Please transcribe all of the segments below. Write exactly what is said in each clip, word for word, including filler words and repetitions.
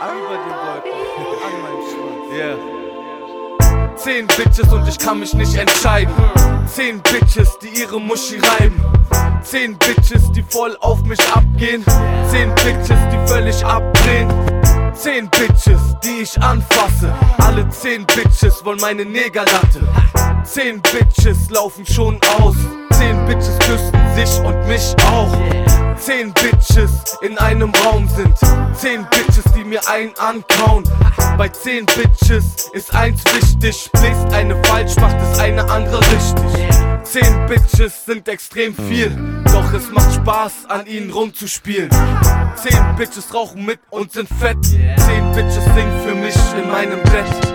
Über den Wolken, an meinem Schwanz. Yeah. Zehn Bitches und ich kann mich nicht entscheiden. Zehn Bitches, die ihre Muschi reiben. Zehn Bitches, die voll auf mich abgehen. Zehn Bitches, die völlig abdrehen. Zehn Bitches, die ich anfasse. Alle zehn Bitches wollen meine Negerlatte. Zehn Bitches laufen schon aus. Zehn Bitches küssen sich und mich auch. Zehn Bitches in einem Raum sind. Zehn Bitches, die mir einen ankauen. Bei zehn Bitches ist eins wichtig. Bläst eine falsch, macht es eine andere richtig. Zehn Bitches sind extrem viel, doch es macht Spaß, an ihnen rumzuspielen. Zehn Bitches rauchen mit und sind fett. Zehn Bitches singen für mich in meinem Bett.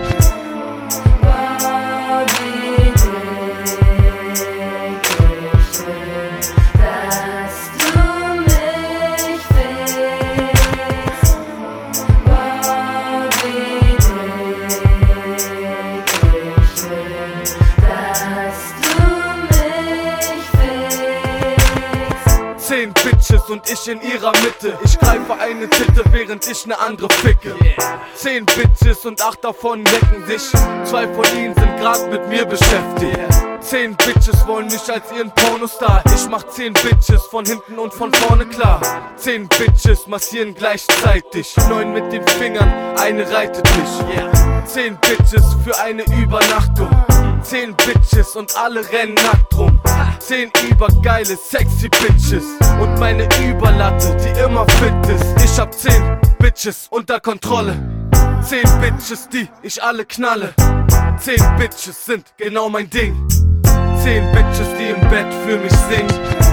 Zehn Bitches und ich in ihrer Mitte. Ich greife eine Titte, während ich ne andere ficke. Zehn Bitches und acht davon lecken sich. Zwei von ihnen sind grad mit mir beschäftigt. Zehn Bitches wollen mich als ihren Pornostar. Ich mach zehn Bitches von hinten und von vorne klar. Zehn Bitches massieren gleichzeitig. Neun mit den Fingern, eine reitet mich. Zehn Bitches für eine Übernachtung. Zehn Bitches und alle rennen nackt rum. Zehn übergeile, sexy Bitches und meine Überlatte, die immer fit ist. Ich hab zehn Bitches unter Kontrolle. Zehn Bitches, die ich alle knalle. Zehn Bitches sind genau mein Ding. Zehn Bitches, die im Bett für mich singen.